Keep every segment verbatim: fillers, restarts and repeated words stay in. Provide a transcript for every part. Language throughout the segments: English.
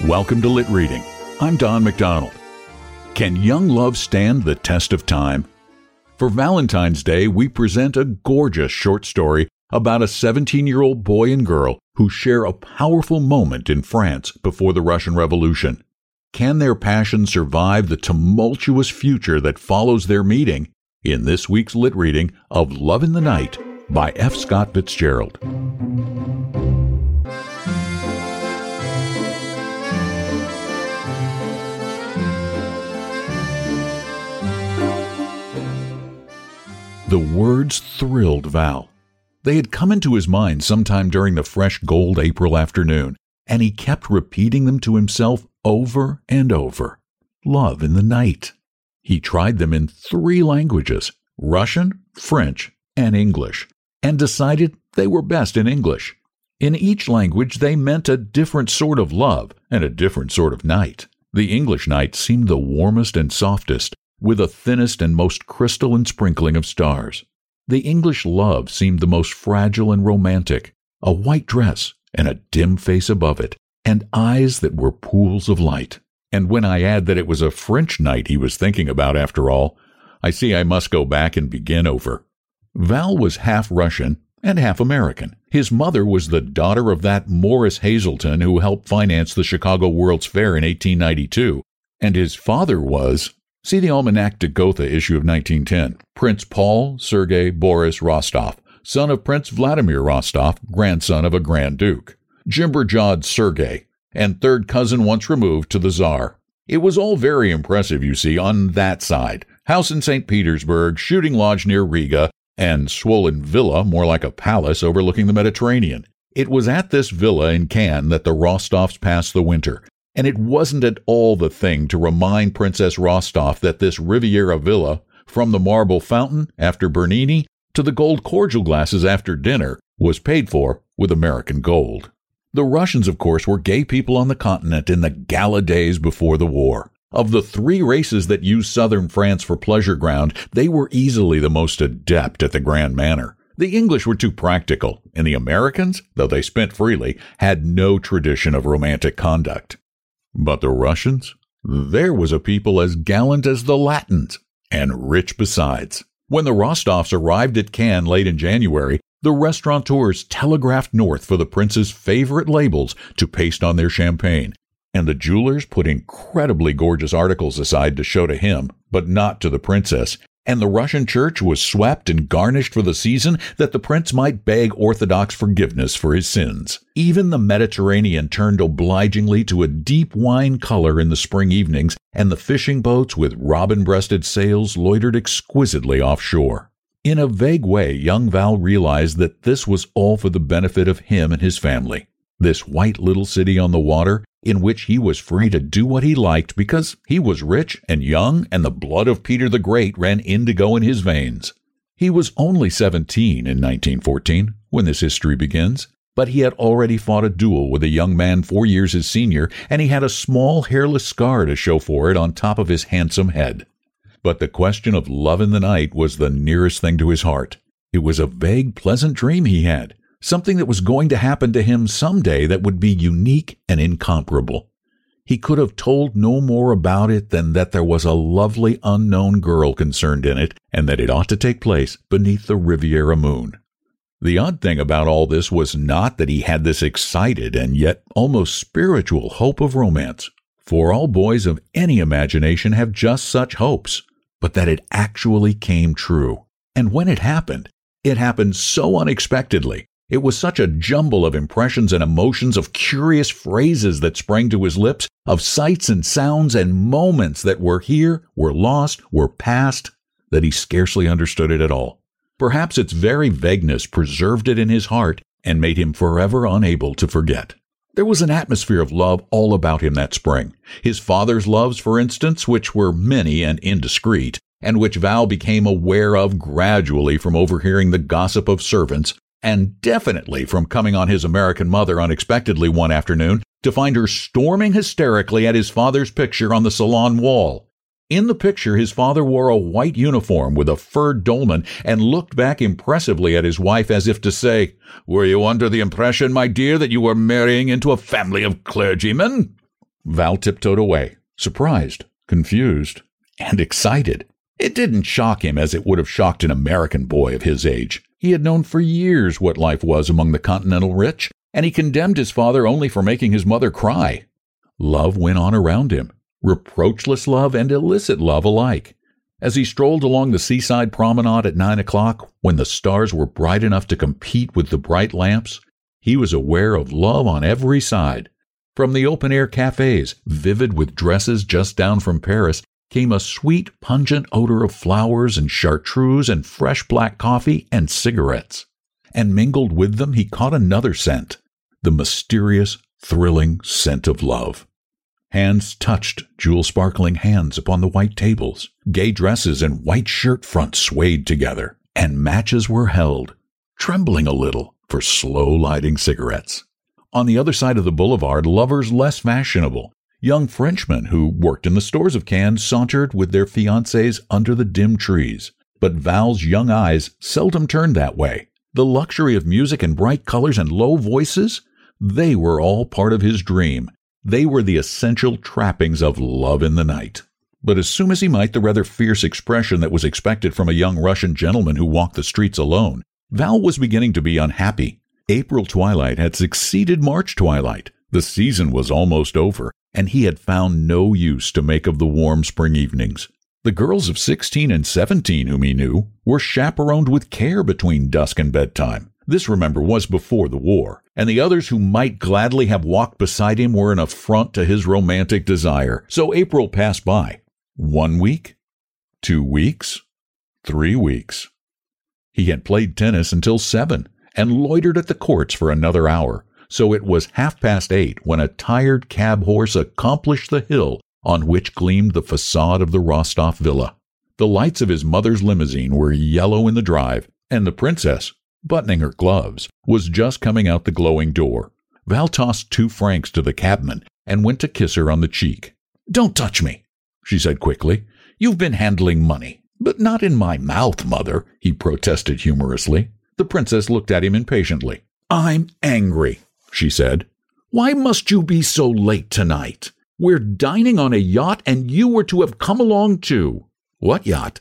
Welcome to Lit Reading. I'm Don McDonald. Can young love stand the test of time? For Valentine's Day, we present a gorgeous short story about a seventeen-year-old boy and girl who share a powerful moment in France before the Russian Revolution. Can their passion survive the tumultuous future that follows their meeting? In this week's Lit Reading of Love in the Night by F. Scott Fitzgerald. The words thrilled Val. They had come into his mind sometime during the fresh gold April afternoon, and he kept repeating them to himself over and over. Love in the night. He tried them in three languages, Russian, French, and English, and decided they were best in English. In each language, they meant a different sort of love and a different sort of night. The English night seemed the warmest and softest, with the thinnest and most crystalline sprinkling of stars. The English love seemed the most fragile and romantic, a white dress and a dim face above it, and eyes that were pools of light. And when I add that it was a French night he was thinking about after all, I see I must go back and begin over. Val was half Russian and half American. His mother was the daughter of that Morris Hazelton who helped finance the Chicago World's Fair in eighteen ninety-two, and his father was... See the Almanac de Gotha issue of nineteen ten. Prince Paul Sergei Boris Rostov, son of Prince Vladimir Rostov, grandson of a Grand Duke. Jimber-jawed Sergei, and third cousin once removed to the Tsar. It was all very impressive, you see, on that side. House in Saint Petersburg, shooting lodge near Riga, and swollen villa, more like a palace overlooking the Mediterranean. It was at this villa in Cannes that the Rostovs passed the winter. And it wasn't at all the thing to remind Princess Rostov that this Riviera villa, from the marble fountain after Bernini to the gold cordial glasses after dinner, was paid for with American gold. The Russians, of course, were gay people on the continent in the gala days before the war. Of the three races that used southern France for pleasure ground, they were easily the most adept at the grand manner. The English were too practical, and the Americans, though they spent freely, had no tradition of romantic conduct. But the Russians? There was a people as gallant as the Latins, and rich besides. When the Rostovs arrived at Cannes late in January, the restaurateurs telegraphed north for the prince's favorite labels to paste on their champagne, and the jewelers put incredibly gorgeous articles aside to show to him, but not to the princess, and the Russian church was swept and garnished for the season that the prince might beg Orthodox forgiveness for his sins. Even the Mediterranean turned obligingly to a deep wine color in the spring evenings, and the fishing boats with robin-breasted sails loitered exquisitely offshore. In a vague way, young Val realized that this was all for the benefit of him and his family. This white little city on the water, in which he was free to do what he liked because he was rich and young and the blood of Peter the Great ran indigo in his veins. He was only seventeen in nineteen fourteen when this history begins, but he had already fought a duel with a young man four years his senior, and he had a small hairless scar to show for it on top of his handsome head. But the question of love in the night was the nearest thing to his heart. It was a vague, pleasant dream he had. Something that was going to happen to him someday that would be unique and incomparable. He could have told no more about it than that there was a lovely unknown girl concerned in it, and that it ought to take place beneath the Riviera moon. The odd thing about all this was not that he had this excited and yet almost spiritual hope of romance, for all boys of any imagination have just such hopes, but that it actually came true. And when it happened, it happened so unexpectedly. It was such a jumble of impressions and emotions, of curious phrases that sprang to his lips, of sights and sounds and moments that were here, were lost, were past, that he scarcely understood it at all. Perhaps its very vagueness preserved it in his heart and made him forever unable to forget. There was an atmosphere of love all about him that spring. His father's loves, for instance, which were many and indiscreet, and which Val became aware of gradually from overhearing the gossip of servants, and definitely from coming on his American mother unexpectedly one afternoon to find her storming hysterically at his father's picture on the salon wall. In the picture, his father wore a white uniform with a furred dolman and looked back impressively at his wife as if to say, "Were you under the impression, my dear, that you were marrying into a family of clergymen?" Val tiptoed away, surprised, confused, and excited. It didn't shock him as it would have shocked an American boy of his age. He had known for years what life was among the continental rich, and he condemned his father only for making his mother cry. Love went on around him, reproachless love and illicit love alike. As he strolled along the seaside promenade at nine o'clock, when the stars were bright enough to compete with the bright lamps, he was aware of love on every side. From the open-air cafes, vivid with dresses just down from Paris, came a sweet, pungent odor of flowers and chartreuse and fresh black coffee and cigarettes. And mingled with them he caught another scent, the mysterious, thrilling scent of love. Hands touched jewel-sparkling hands upon the white tables. Gay dresses and white shirt fronts swayed together, and matches were held, trembling a little for slow-lighting cigarettes. On the other side of the boulevard, lovers less fashionable, young Frenchmen who worked in the stores of Cannes sauntered with their fiancées under the dim trees. But Val's young eyes seldom turned that way. The luxury of music and bright colors and low voices, they were all part of his dream. They were the essential trappings of love in the night. But assume as he might the rather fierce expression that was expected from a young Russian gentleman who walked the streets alone, Val was beginning to be unhappy. April twilight had succeeded March twilight. The season was almost over, and he had found no use to make of the warm spring evenings. The girls of sixteen and seventeen whom he knew were chaperoned with care between dusk and bedtime. This, remember, was before the war, and the others who might gladly have walked beside him were an affront to his romantic desire. So April passed by. One week, two weeks, three weeks. He had played tennis until seven and loitered at the courts for another hour, so it was half past eight when a tired cab horse accomplished the hill on which gleamed the facade of the Rostov villa. The lights of his mother's limousine were yellow in the drive, and the princess, buttoning her gloves, was just coming out the glowing door. Val tossed two francs to the cabman and went to kiss her on the cheek. "Don't touch me," she said quickly. "You've been handling money." "But not in my mouth, mother," he protested humorously. The princess looked at him impatiently. "I'm angry," she said. "Why must you be so late tonight? We're dining on a yacht, and you were to have come along too." "What yacht?"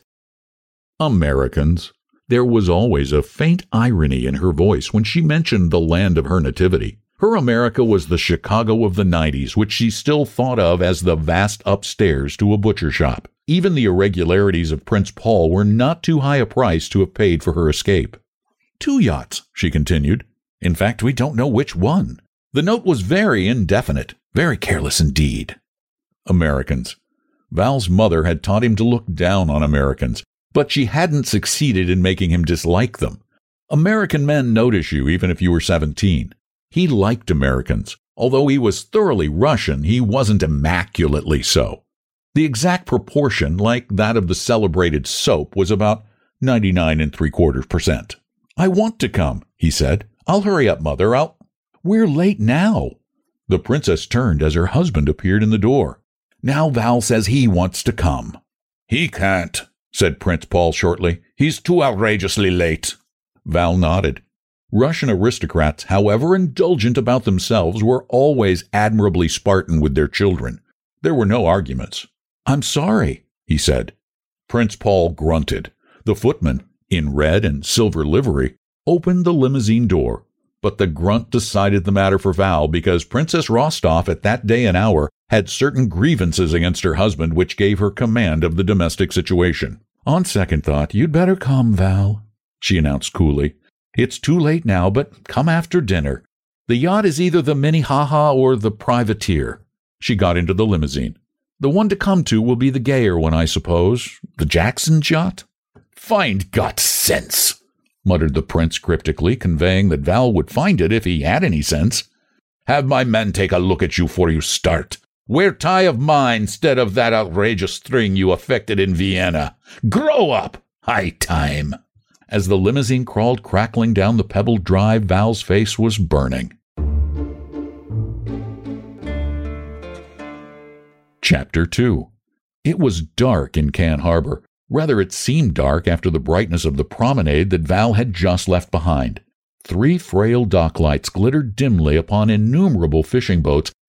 "Americans." There was always a faint irony in her voice when she mentioned the land of her nativity. Her America was the Chicago of the nineties, which she still thought of as the vast upstairs to a butcher shop. Even the irregularities of Prince Paul were not too high a price to have paid for her escape. "Two yachts," she continued. "In fact, we don't know which one. The note was very indefinite, very careless indeed." Americans. Val's mother had taught him to look down on Americans, but she hadn't succeeded in making him dislike them. American men notice you even if you were seventeen. He liked Americans. Although he was thoroughly Russian, he wasn't immaculately so. The exact proportion, like that of the celebrated soap, was about ninety-nine and three quarters percent. "I want to come," he said. "I'll hurry up, Mother. I'll—" "We're late now." The princess turned as her husband appeared in the door. "Now Val says he wants to come." "He can't," said Prince Paul shortly. "He's too outrageously late." Val nodded. Russian aristocrats, however indulgent about themselves, were always admirably Spartan with their children. There were no arguments. "I'm sorry," he said. Prince Paul grunted. The footman, in red and silver livery, opened the limousine door, but the grunt decided the matter for Val because Princess Rostov at that day and hour had certain grievances against her husband which gave her command of the domestic situation. "On second thought, you'd better come, Val," she announced coolly. "It's too late now, but come after dinner. The yacht is either the Minnehaha or the Privateer." She got into the limousine. "The one to come to will be the gayer one, I suppose. The Jackson's yacht?" "Find got sense," muttered the prince cryptically, conveying that Val would find it if he had any sense. "Have my men take a look at you before you start. Wear tie of mine instead of that outrageous string you affected in Vienna. Grow up! High time!" As the limousine crawled crackling down the pebbled drive, Val's face was burning. Chapter two. It was dark in Cannes Harbor. Rather, it seemed dark after the brightness of the promenade that Val had just left behind. Three frail dock lights glittered dimly upon innumerable fishing boats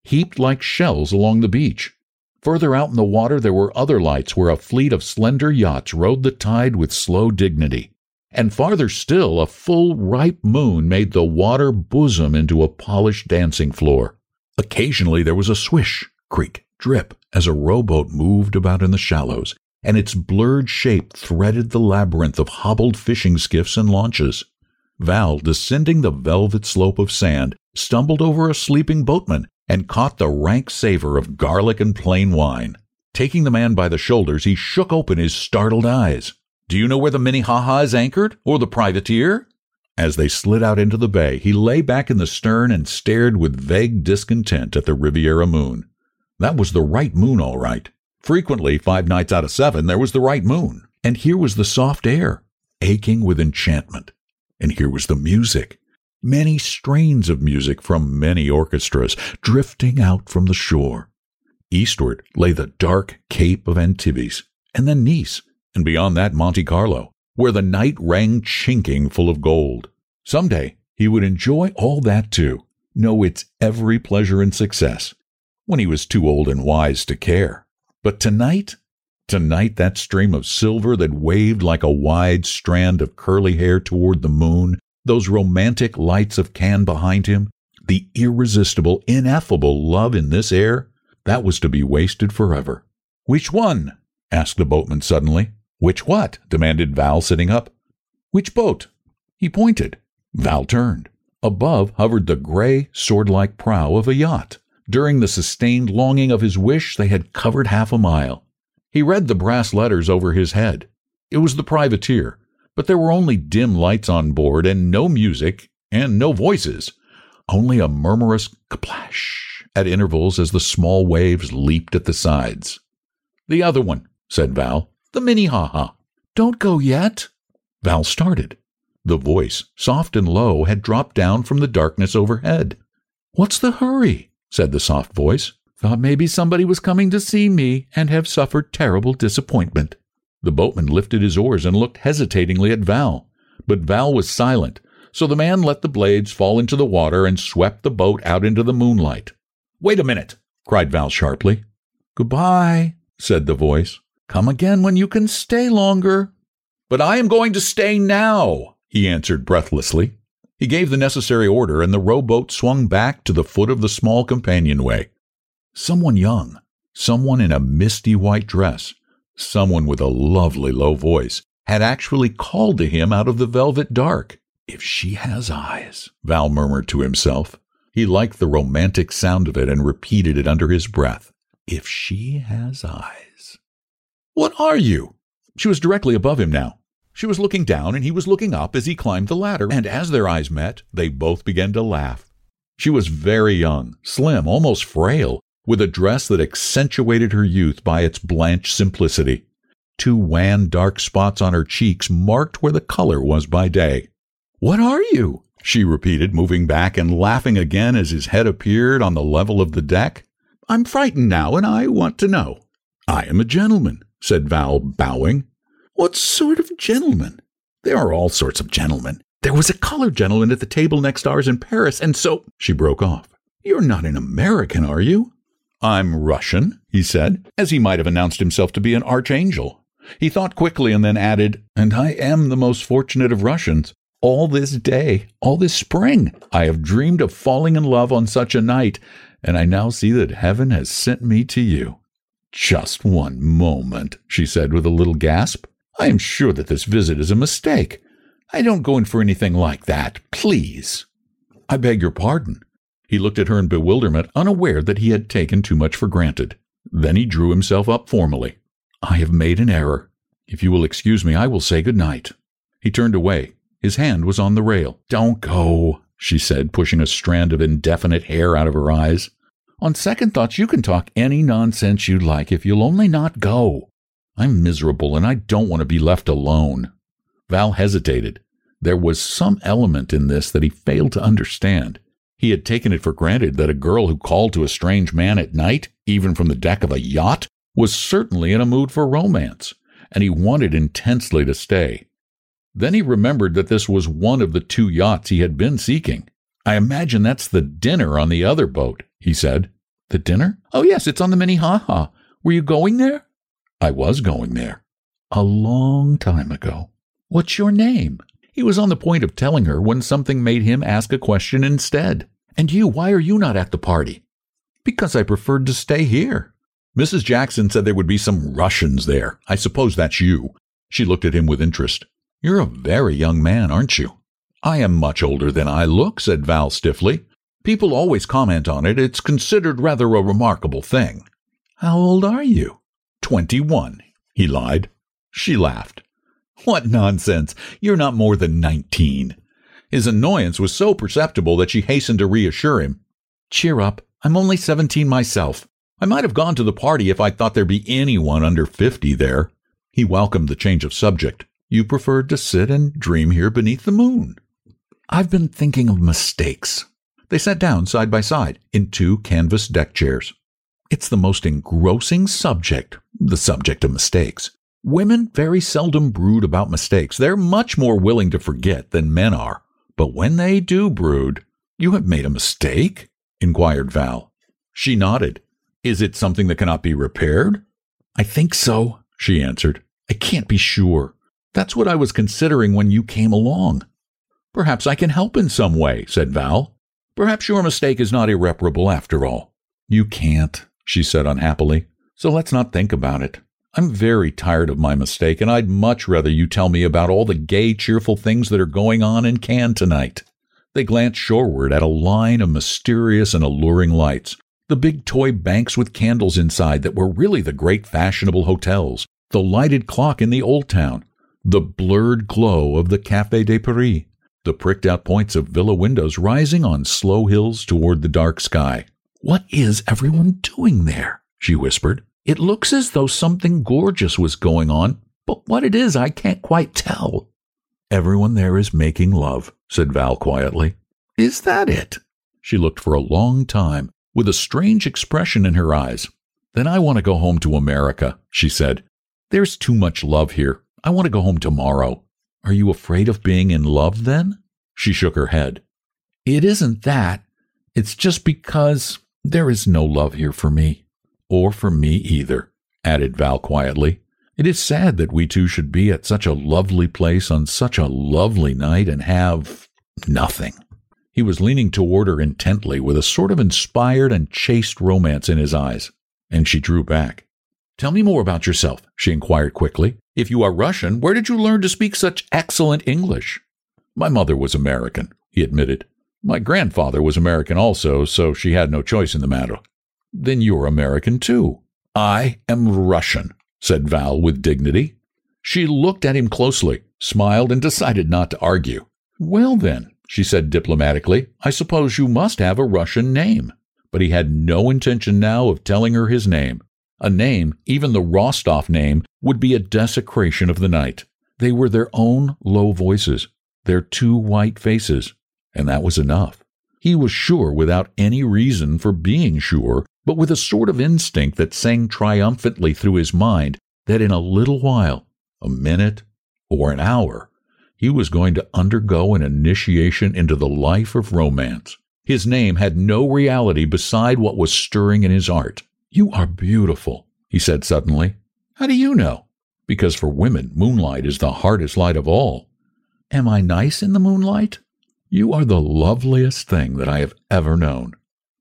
heaped like shells along the beach. Further out in the water there were other lights where a fleet of slender yachts rode the tide with slow dignity. And farther still, a full, ripe moon made the water bosom into a polished dancing floor. Occasionally there was a swish, creak, drip as a rowboat moved about in the shallows, and its blurred shape threaded the labyrinth of hobbled fishing skiffs and launches. Val, descending the velvet slope of sand, stumbled over a sleeping boatman and caught the rank savor of garlic and plain wine. Taking the man by the shoulders, he shook open his startled eyes. "Do you know where the Minnehaha is anchored, or the privateer?" As they slid out into the bay, he lay back in the stern and stared with vague discontent at the Riviera moon. That was the right moon, all right. Frequently, five nights out of seven, there was the right moon. And here was the soft air, aching with enchantment. And here was the music. Many strains of music from many orchestras drifting out from the shore. Eastward lay the dark Cape of Antibes, and then Nice, and beyond that Monte Carlo, where the night rang chinking full of gold. Someday he would enjoy all that too, know its every pleasure and success, when he was too old and wise to care. But tonight, tonight that stream of silver that waved like a wide strand of curly hair toward the moon, those romantic lights of Cannes behind him, the irresistible, ineffable love in this air, that was to be wasted forever. "Which one?" asked the boatman suddenly. "Which what?" demanded Val, sitting up. "Which boat?" He pointed. Val turned. Above hovered the gray, sword-like prow of a yacht. During the sustained longing of his wish, they had covered half a mile. He read the brass letters over his head. It was the privateer, but there were only dim lights on board and no music and no voices, only a murmurous kaplash at intervals as the small waves leaped at the sides. "The other one," said Val. "The Minnehaha." "Don't go yet." Val started. The voice, soft and low, had dropped down from the darkness overhead. "What's the hurry?" said the soft voice. "Thought maybe somebody was coming to see me and have suffered terrible disappointment." The boatman lifted his oars and looked hesitatingly at Val, but Val was silent, so the man let the blades fall into the water and swept the boat out into the moonlight. "Wait a minute!" cried Val sharply. "Goodbye," said the voice. "Come again when you can stay longer." "But I am going to stay now," he answered breathlessly. He gave the necessary order, and the rowboat swung back to the foot of the small companionway. Someone young, someone in a misty white dress, someone with a lovely low voice, had actually called to him out of the velvet dark. "If she has eyes," Val murmured to himself. He liked the romantic sound of it and repeated it under his breath. "If she has eyes." "What are you?" She was directly above him now. She was looking down, and he was looking up as he climbed the ladder, and as their eyes met, they both began to laugh. She was very young, slim, almost frail, with a dress that accentuated her youth by its blanched simplicity. Two wan, dark spots on her cheeks marked where the color was by day. "What are you?" she repeated, moving back and laughing again as his head appeared on the level of the deck. "I'm frightened now, and I want to know." "I am a gentleman," said Val, bowing. "What sort of gentleman?" "There are all sorts of gentlemen. There was a colored gentleman at the table next ours in Paris, and so—" She broke off. "You're not an American, are you?" "I'm Russian," he said, as he might have announced himself to be an archangel. He thought quickly and then added, "And I am the most fortunate of Russians. All this day, all this spring, I have dreamed of falling in love on such a night, and I now see that heaven has sent me to you." "Just one moment," she said with a little gasp. "I am sure that this visit is a mistake. I don't go in for anything like that, please." "I beg your pardon." He looked at her in bewilderment, unaware that he had taken too much for granted. Then he drew himself up formally. "I have made an error. If you will excuse me, I will say good night." He turned away. His hand was on the rail. "Don't go," she said, pushing a strand of indefinite hair out of her eyes. "On second thoughts, you can talk any nonsense you like if you'll only not go. I'm miserable, and I don't want to be left alone." Val hesitated. There was some element in this that he failed to understand. He had taken it for granted that a girl who called to a strange man at night, even from the deck of a yacht, was certainly in a mood for romance, and he wanted intensely to stay. Then he remembered that this was one of the two yachts he had been seeking. "I imagine that's the dinner on the other boat," he said. The dinner? Oh, yes, it's on the Minnehaha. Were you going there? I was going there. A long time ago. What's your name? He was on the point of telling her when something made him ask a question instead. And you, why are you not at the party? Because I preferred to stay here. Missus Jackson said there would be some Russians there. I suppose that's you. She looked at him with interest. You're a very young man, aren't you? I am much older than I look, said Val stiffly. People always comment on it. It's considered rather a remarkable thing. How old are you? Twenty-one, he lied. She laughed. What nonsense! You're not more than nineteen. His annoyance was so perceptible that she hastened to reassure him. Cheer up. I'm only seventeen myself. I might have gone to the party if I thought there'd be anyone under fifty there. He welcomed the change of subject. You preferred to sit and dream here beneath the moon. I've been thinking of mistakes. They sat down side by side in two canvas deck chairs. It's the most engrossing subject, the subject of mistakes. Women very seldom brood about mistakes. They're much more willing to forget than men are. But when they do brood, you have made a mistake? Inquired Val. She nodded. Is it something that cannot be repaired? I think so, she answered. I can't be sure. That's what I was considering when you came along. Perhaps I can help in some way, said Val. Perhaps your mistake is not irreparable after all. You can't, she said unhappily. So let's not think about it. I'm very tired of my mistake, and I'd much rather you tell me about all the gay, cheerful things that are going on in Cannes tonight. They glanced shoreward at a line of mysterious and alluring lights, the big toy banks with candles inside that were really the great fashionable hotels, the lighted clock in the old town, the blurred glow of the Café de Paris, the pricked-out points of villa windows rising on slow hills toward the dark sky. What is everyone doing there? She whispered. It looks as though something gorgeous was going on, but what it is I can't quite tell. Everyone there is making love, said Val quietly. Is that it? She looked for a long time, with a strange expression in her eyes. Then I want to go home to America, she said. There's too much love here. I want to go home tomorrow. Are you afraid of being in love, then? She shook her head. It isn't that. It's just because there is no love here for me. Or for me either, added Val quietly. It is sad that we two should be at such a lovely place on such a lovely night and have nothing. He was leaning toward her intently with a sort of inspired and chaste romance in his eyes, and she drew back. Tell me more about yourself, she inquired quickly. If you are Russian, where did you learn to speak such excellent English? My mother was American, he admitted. My grandfather was American also, so she had no choice in the matter. Then you're American, too. I am Russian, said Val with dignity. She looked at him closely, smiled, and decided not to argue. Well, then, she said diplomatically, I suppose you must have a Russian name. But he had no intention now of telling her his name. A name, even the Rostov name, would be a desecration of the night. They were their own low voices, their two white faces, and that was enough. He was sure without any reason for being sure, but with a sort of instinct that sang triumphantly through his mind that in a little while, a minute or an hour, he was going to undergo an initiation into the life of romance. His name had no reality beside what was stirring in his heart. You are beautiful, he said suddenly. How do you know? Because for women, moonlight is the hardest light of all. Am I nice in the moonlight? You are the loveliest thing that I have ever known.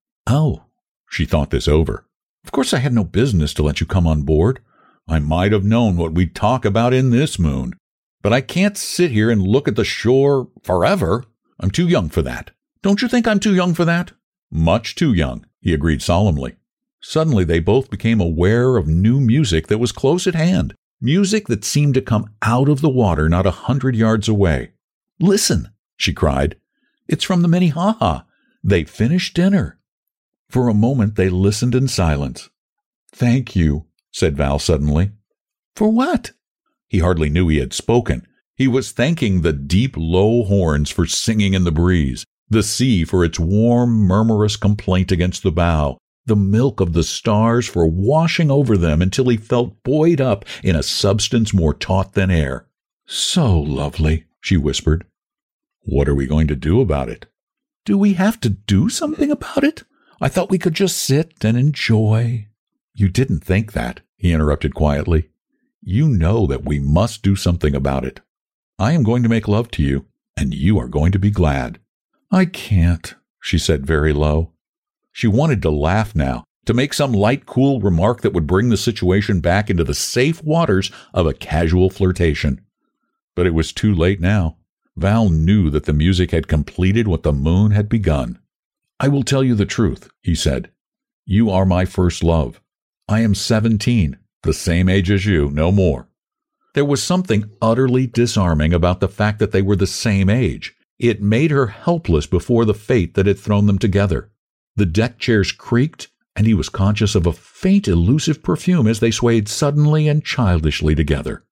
Oh. She thought this over. Of course I had no business to let you come on board. I might have known what we'd talk about in this moon. But I can't sit here and look at the shore forever. I'm too young for that. Don't you think I'm too young for that? Much too young, he agreed solemnly. Suddenly they both became aware of new music that was close at hand, music that seemed to come out of the water not a hundred yards away. Listen, she cried. It's from the Minnehaha. They finished dinner. For a moment they listened in silence. Thank you, said Val suddenly. For what? He hardly knew he had spoken. He was thanking the deep, low horns for singing in the breeze, the sea for its warm, murmurous complaint against the bow, the milk of the stars for washing over them until he felt buoyed up in a substance more taut than air. So lovely, she whispered. What are we going to do about it? Do we have to do something about it? I thought we could just sit and enjoy." "You didn't think that," he interrupted quietly. "You know that we must do something about it. I am going to make love to you, and you are going to be glad." "I can't," she said very low. She wanted to laugh now, to make some light, cool remark that would bring the situation back into the safe waters of a casual flirtation. But it was too late now. Val knew that the music had completed what the moon had begun. "I will tell you the truth," he said. "You are my first love. I am seventeen, the same age as you, no more." There was something utterly disarming about the fact that they were the same age. It made her helpless before the fate that had thrown them together. The deck chairs creaked, and he was conscious of a faint, elusive perfume as they swayed suddenly and childishly together.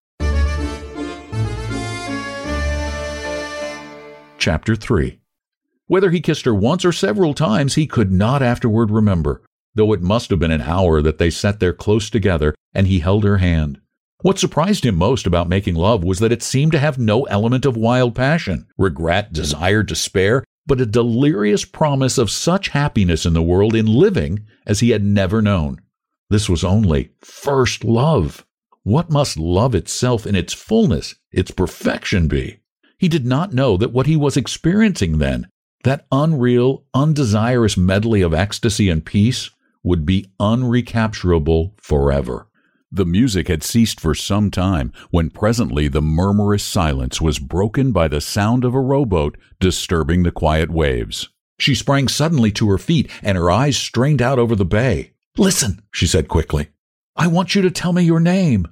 Chapter three. Whether he kissed her once or several times, he could not afterward remember, though it must have been an hour that they sat there close together and he held her hand. What surprised him most about making love was that it seemed to have no element of wild passion, regret, desire, despair, but a delirious promise of such happiness in the world in living as he had never known. This was only first love. What must love itself in its fullness, its perfection be? He did not know that what he was experiencing then, that unreal, undesirous medley of ecstasy and peace, would be unrecapturable forever. The music had ceased for some time when presently the murmurous silence was broken by the sound of a rowboat disturbing the quiet waves. She sprang suddenly to her feet and her eyes strained out over the bay. "Listen," she said quickly. "I want you to tell me your name."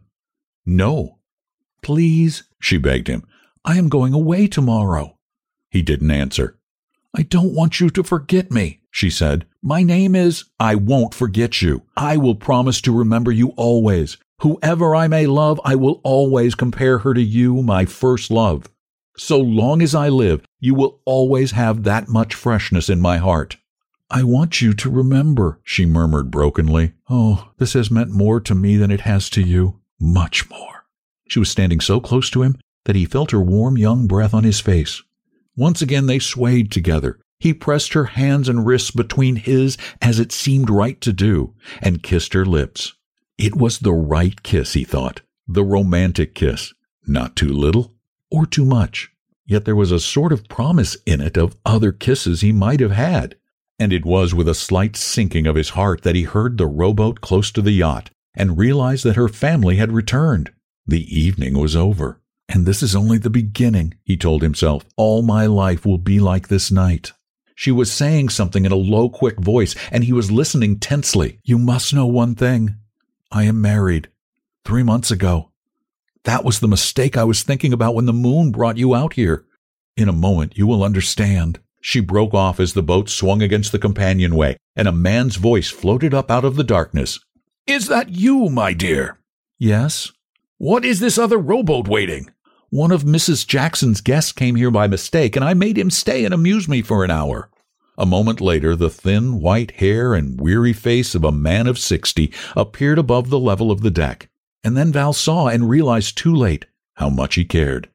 "No." "Please," she begged him. "I am going away tomorrow." He didn't answer. "I don't want you to forget me," she said. "My name is—" "I won't forget you. I will promise to remember you always. Whoever I may love, I will always compare her to you, my first love. So long as I live, you will always have that much freshness in my heart." "I want you to remember," she murmured brokenly. "Oh, this has meant more to me than it has to you. Much more." She was standing so close to him that he felt her warm young breath on his face. Once again they swayed together. He pressed her hands and wrists between his, as it seemed right to do, and kissed her lips. It was the right kiss, he thought, the romantic kiss, not too little or too much. Yet there was a sort of promise in it of other kisses he might have had. And it was with a slight sinking of his heart that he heard the rowboat close to the yacht and realized that her family had returned. The evening was over. "And this is only the beginning," he told himself. "All my life will be like this night." She was saying something in a low, quick voice, and he was listening tensely. "You must know one thing. I am married. Three months ago. That was the mistake I was thinking about when the moon brought you out here. In a moment you will understand." She broke off as the boat swung against the companionway, and a man's voice floated up out of the darkness. "Is that you, my dear?" "Yes." "What is this other rowboat waiting?" "One of Missus Jackson's guests came here by mistake, and I made him stay and amuse me for an hour." A moment later, the thin white hair and weary face of a man of sixty appeared above the level of the deck. And then Val saw and realized too late how much he cared.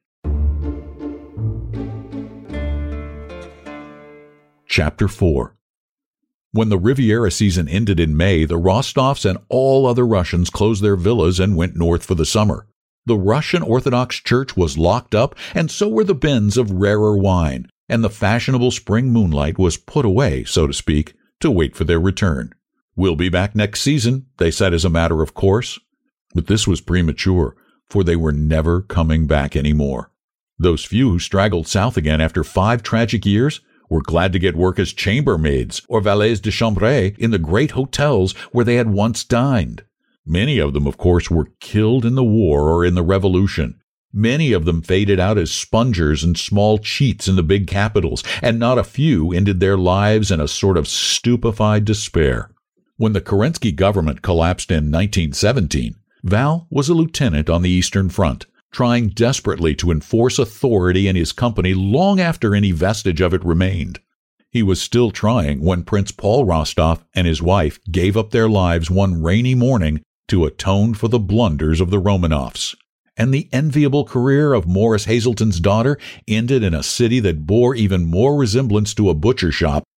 Chapter four. When the Riviera season ended in May, the Rostovs and all other Russians closed their villas and went north for the summer. The Russian Orthodox Church was locked up, and so were the bins of rarer wine, and the fashionable spring moonlight was put away, so to speak, to wait for their return. "We'll be back next season," they said as a matter of course. But this was premature, for they were never coming back any more. Those few who straggled south again after five tragic years were glad to get work as chambermaids or valets de chambre in the great hotels where they had once dined. Many of them, of course, were killed in the war or in the revolution. Many of them faded out as spongers and small cheats in the big capitals, and not a few ended their lives in a sort of stupefied despair. When the Kerensky government collapsed in nineteen seventeen, Val was a lieutenant on the Eastern Front, trying desperately to enforce authority in his company long after any vestige of it remained. He was still trying when Prince Paul Rostov and his wife gave up their lives one rainy morning to atone for the blunders of the Romanovs. And the enviable career of Morris Hazelton's daughter ended in a city that bore even more resemblance to a butcher shop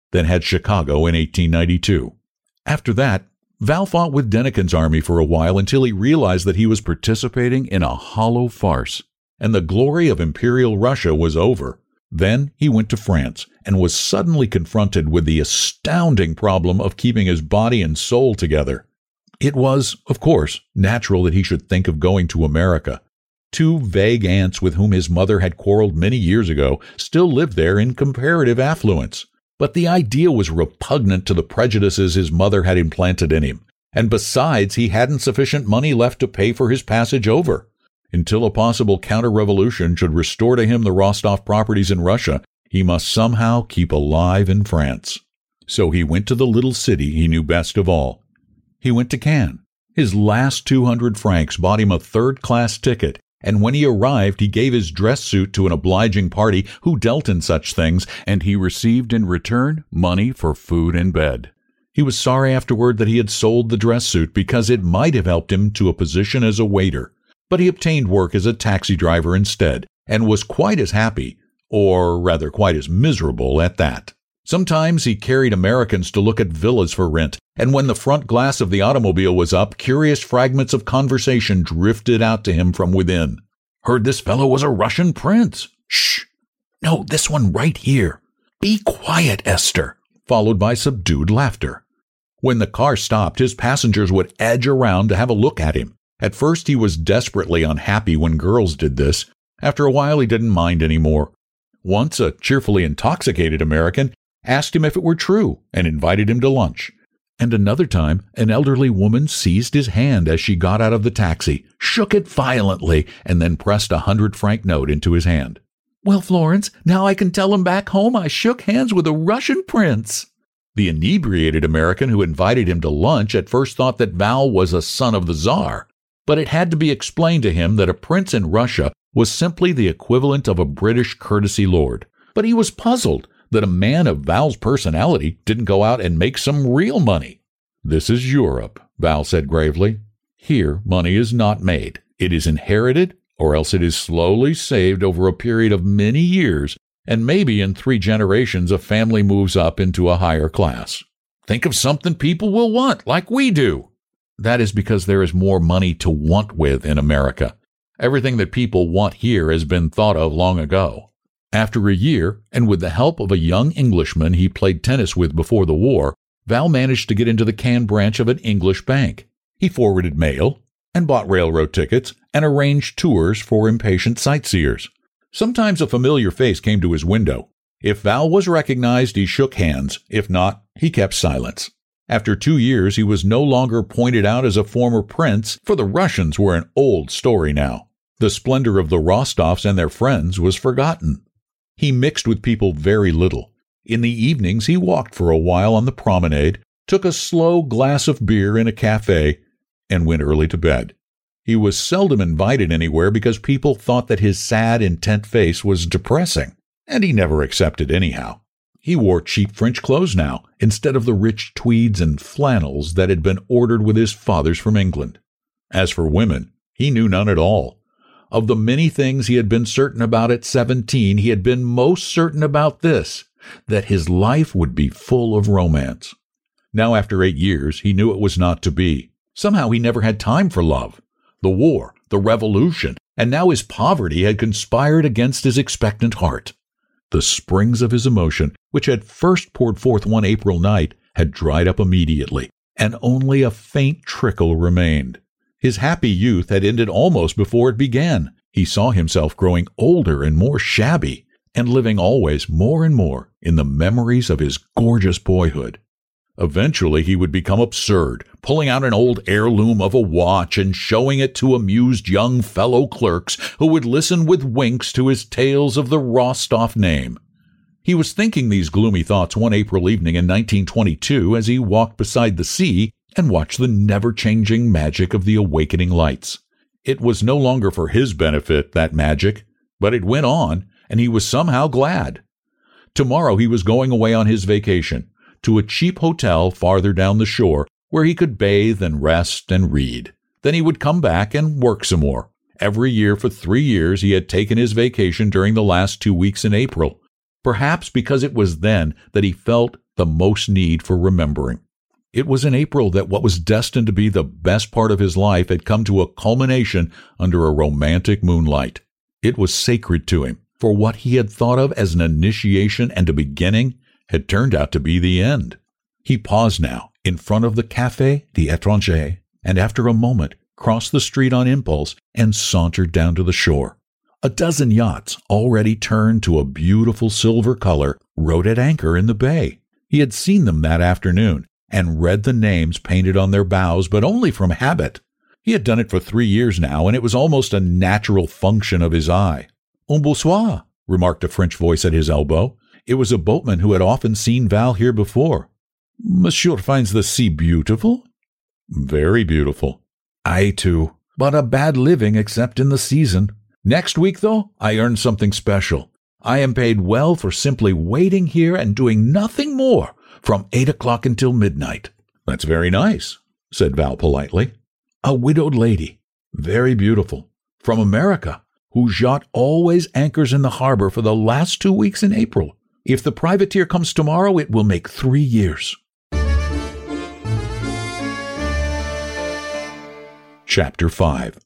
then had Chicago in eighteen ninety-two. After that, Val fought with Denikin's army for a while until he realized that he was participating in a hollow farce, and the glory of Imperial Russia was over. Then he went to France and was suddenly confronted with the astounding problem of keeping his body and soul together. It was, of course, natural that he should think of going to America. Two vague aunts with whom his mother had quarreled many years ago still lived there in comparative affluence. But the idea was repugnant to the prejudices his mother had implanted in him, and besides, he hadn't sufficient money left to pay for his passage over. Until a possible counter-revolution should restore to him the Rostov properties in Russia, he must somehow keep alive in France. So he went to the little city he knew best of all. He went to Cannes. His last two hundred francs bought him a third-class ticket, and when he arrived, he gave his dress suit to an obliging party who dealt in such things, and he received in return money for food and bed. He was sorry afterward that he had sold the dress suit because it might have helped him to a position as a waiter. But he obtained work as a taxi driver instead, and was quite as happy, or rather quite as miserable at that. Sometimes he carried Americans to look at villas for rent, and when the front glass of the automobile was up, curious fragments of conversation drifted out to him from within. Heard this fellow was a Russian prince. Shh! No, this one right here. Be quiet, Esther, followed by subdued laughter. When the car stopped, his passengers would edge around to have a look at him. At first, he was desperately unhappy when girls did this. After a while, he didn't mind any more. Once, a cheerfully intoxicated American asked him if it were true and invited him to lunch. And another time, an elderly woman seized his hand as she got out of the taxi, shook it violently, and then pressed a hundred-franc note into his hand. "Well, Florence, now I can tell him back home I shook hands with a Russian prince." The inebriated American who invited him to lunch at first thought that Val was a son of the Tsar, but it had to be explained to him that a prince in Russia was simply the equivalent of a British courtesy lord. But he was puzzled that a man of Val's personality didn't go out and make some real money. "This is Europe," Val said gravely. "Here, money is not made. It is inherited, or else it is slowly saved over a period of many years, and maybe in three generations a family moves up into a higher class. Think of something people will want, like we do." That is because there is more money to want with in America. Everything that people want here has been thought of long ago. After a year, and with the help of a young Englishman he played tennis with before the war, Val managed to get into the Cannes branch of an English bank. He forwarded mail, and bought railroad tickets, and arranged tours for impatient sightseers. Sometimes a familiar face came to his window. If Val was recognized, he shook hands. If not, he kept silence. After two years, he was no longer pointed out as a former prince, for the Russians were an old story now. The splendor of the Rostovs and their friends was forgotten. He mixed with people very little. In the evenings, he walked for a while on the promenade, took a slow glass of beer in a cafe, and went early to bed. He was seldom invited anywhere because people thought that his sad, intent face was depressing, and he never accepted anyhow. He wore cheap French clothes now, instead of the rich tweeds and flannels that had been ordered with his fathers from England. As for women, he knew none at all. Of the many things he had been certain about at seventeen, he had been most certain about this, that his life would be full of romance. Now, after eight years, he knew it was not to be. Somehow he never had time for love. The war, the revolution, and now his poverty had conspired against his expectant heart. The springs of his emotion, which had first poured forth one April night, had dried up immediately, and only a faint trickle remained. His happy youth had ended almost before it began. He saw himself growing older and more shabby, and living always more and more in the memories of his gorgeous boyhood. Eventually he would become absurd, pulling out an old heirloom of a watch and showing it to amused young fellow clerks who would listen with winks to his tales of the Rostov name. He was thinking these gloomy thoughts one April evening in nineteen twenty-two as he walked beside the sea and watched the never-changing magic of the awakening lights. It was no longer for his benefit, that magic, but it went on, and he was somehow glad. Tomorrow he was going away on his vacation, to a cheap hotel farther down the shore, where he could bathe and rest and read. Then he would come back and work some more. Every year for three years he had taken his vacation during the last two weeks in April, perhaps because it was then that he felt the most need for remembering. It was in April that what was destined to be the best part of his life had come to a culmination under a romantic moonlight. It was sacred to him, for what he had thought of as an initiation and a beginning had turned out to be the end. He paused now in front of the Café des Étrangers, and after a moment crossed the street on impulse and sauntered down to the shore. A dozen yachts, already turned to a beautiful silver color, rode at anchor in the bay. He had seen them that afternoon and read the names painted on their bows, but only from habit. He had done it for three years now, and it was almost a natural function of his eye. "Un bonsoir," remarked a French voice at his elbow. It was a boatman who had often seen Val here before. "Monsieur finds the sea beautiful?" "Very beautiful." "I too, but a bad living except in the season. Next week, though, I earn something special. I am paid well for simply waiting here and doing nothing more from eight o'clock until midnight." "That's very nice," said Val politely. "A widowed lady, very beautiful, from America, whose yacht always anchors in the harbor for the last two weeks in April. If the privateer comes tomorrow, it will make three years." Chapter five.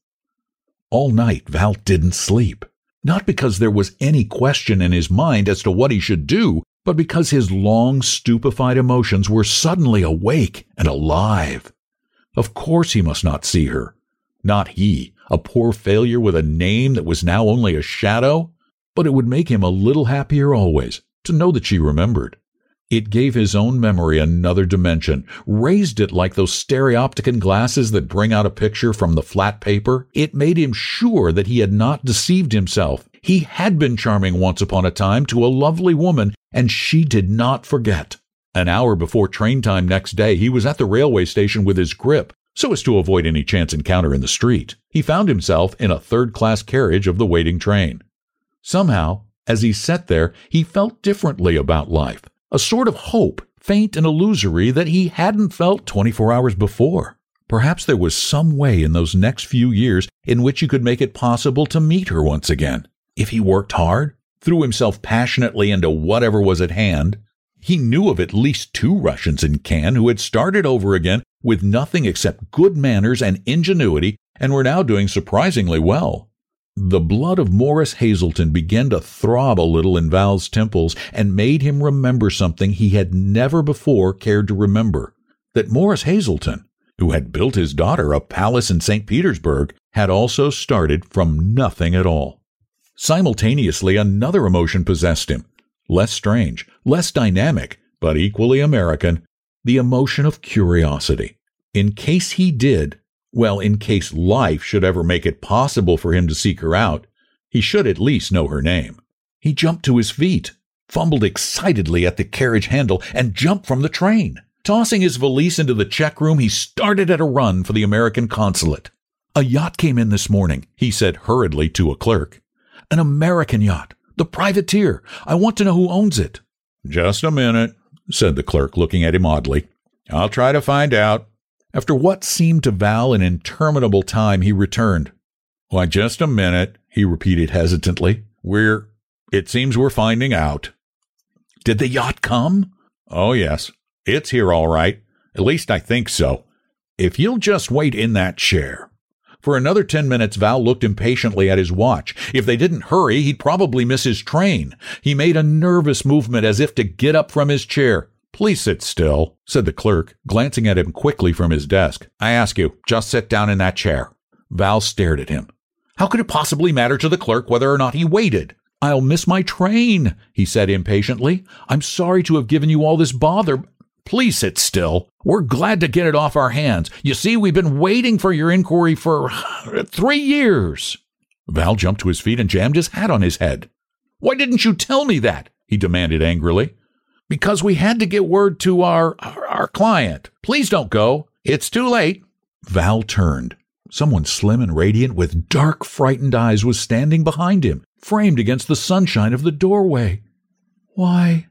All night Val didn't sleep, not because there was any question in his mind as to what he should do, but because his long stupefied emotions were suddenly awake and alive. Of course he must not see her. Not he, a poor failure with a name that was now only a shadow. But it would make him a little happier always to know that she remembered. It gave his own memory another dimension, raised it like those stereopticon glasses that bring out a picture from the flat paper. It made him sure that he had not deceived himself. He had been charming once upon a time to a lovely woman, and she did not forget. An hour before train time next day, he was at the railway station with his grip, so as to avoid any chance encounter in the street. He found himself in a third-class carriage of the waiting train. Somehow, as he sat there, he felt differently about life. A sort of hope, faint and illusory, that he hadn't felt twenty-four hours before. Perhaps there was some way in those next few years in which he could make it possible to meet her once again. If he worked hard, threw himself passionately into whatever was at hand. He knew of at least two Russians in Cannes who had started over again with nothing except good manners and ingenuity and were now doing surprisingly well. The blood of Morris Hazelton began to throb a little in Val's temples and made him remember something he had never before cared to remember. That Morris Hazelton, who had built his daughter a palace in Saint Petersburg, had also started from nothing at all. Simultaneously, another emotion possessed him. Less strange, less dynamic, but equally American, the emotion of curiosity. In case he did, well, in case life should ever make it possible for him to seek her out, he should at least know her name. He jumped to his feet, fumbled excitedly at the carriage handle, and jumped from the train. Tossing his valise into the check room, he started at a run for the American consulate. "A yacht came in this morning," he said hurriedly to a clerk. "An American yacht. The privateer. I want to know who owns it." "Just a minute," said the clerk, looking at him oddly. "I'll try to find out." After what seemed to Val an interminable time, he returned. "Why, just a minute," he repeated hesitantly. We're, it seems we're finding out." "Did the yacht come?" "Oh, yes. It's here all right. At least I think so. If you'll just wait in that chair." For another ten minutes, Val looked impatiently at his watch. If they didn't hurry, he'd probably miss his train. He made a nervous movement as if to get up from his chair. "Please sit still," said the clerk, glancing at him quickly from his desk. "I ask you, just sit down in that chair." Val stared at him. How could it possibly matter to the clerk whether or not he waited? "I'll miss my train," he said impatiently. "I'm sorry to have given you all this bother. Please sit still. We're glad to get it off our hands. You see, we've been waiting for your inquiry for three years. Val jumped to his feet and jammed his hat on his head. "Why didn't you tell me that?" he demanded angrily. "Because we had to get word to our, our, our client. Please don't go. It's too late." Val turned. Someone slim and radiant with dark, frightened eyes was standing behind him, framed against the sunshine of the doorway. "Why?"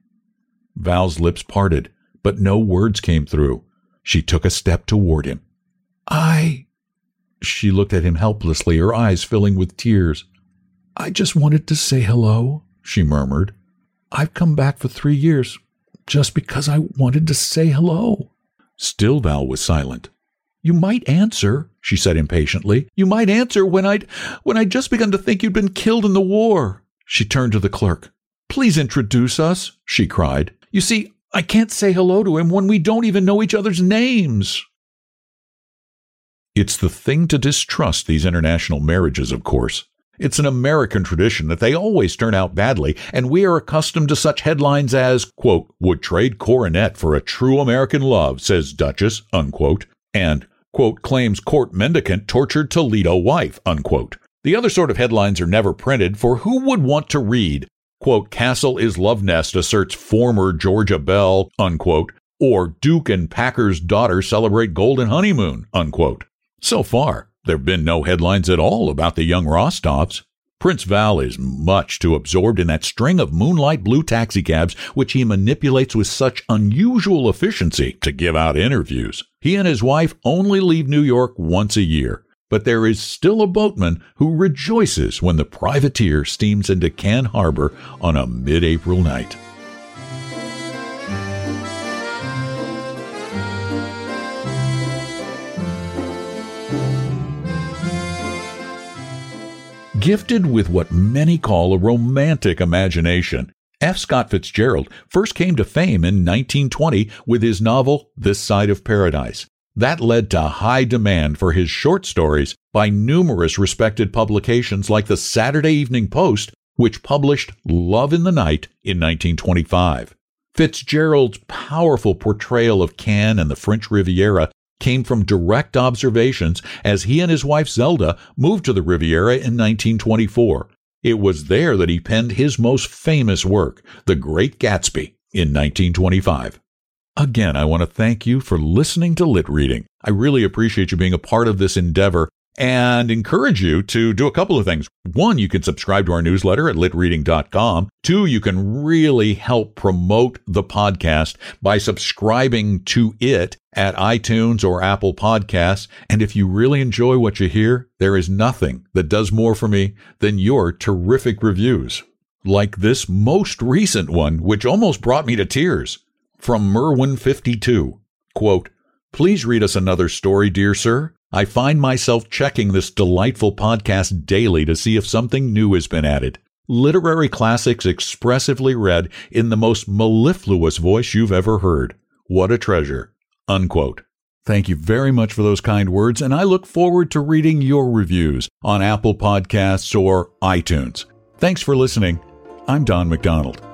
Val's lips parted, but no words came through. She took a step toward him. I... She looked at him helplessly, her eyes filling with tears. "I just wanted to say hello," she murmured. "I've come back for three years. just because I wanted to say hello." Still Val was silent. "You might answer," she said impatiently. "You might answer when I'd, when I'd just begun to think you'd been killed in the war." She turned to the clerk. "Please introduce us," she cried. "You see, I can't say hello to him when we don't even know each other's names." It's the thing to distrust these international marriages, of course. It's an American tradition that they always turn out badly, and we are accustomed to such headlines as, quote, "Would trade coronet for a true American love, says Duchess," unquote, and, quote, "Claims court mendicant tortured Toledo wife," unquote. The other sort of headlines are never printed, for who would want to read, quote, "Castle is love nest asserts former Georgia belle," unquote, or "Duke and Packer's daughter celebrate golden honeymoon," unquote. So far, there have been no headlines at all about the young Rostovs. Prince Val is much too absorbed in that string of moonlight blue taxicabs which he manipulates with such unusual efficiency to give out interviews. He and his wife only leave New York once a year, but there is still a boatman who rejoices when the privateer steams into Cannes Harbor on a mid-April night. Gifted with what many call a romantic imagination, F. Scott Fitzgerald first came to fame in nineteen twenty with his novel This Side of Paradise. That led to high demand for his short stories by numerous respected publications like the Saturday Evening Post, which published Love in the Night in nineteen twenty-five. Fitzgerald's powerful portrayal of Cannes and the French Riviera came from direct observations as he and his wife Zelda moved to the Riviera in nineteen twenty-four. It was there that he penned his most famous work, The Great Gatsby, in nineteen twenty-five. Again, I want to thank you for listening to Lit Reading. I really appreciate you being a part of this endeavor and encourage you to do a couple of things. One, you can subscribe to our newsletter at lit reading dot com. Two, you can really help promote the podcast by subscribing to it at iTunes or Apple Podcasts. And if you really enjoy what you hear, there is nothing that does more for me than your terrific reviews. Like this most recent one, which almost brought me to tears. From Merwin fifty-two, quote, "Please read us another story, dear sir. I find myself checking this delightful podcast daily to see if something new has been added. Literary classics expressively read in the most mellifluous voice you've ever heard. What a treasure." Unquote. Thank you very much for those kind words, and I look forward to reading your reviews on Apple Podcasts or iTunes. Thanks for listening. I'm Don McDonald.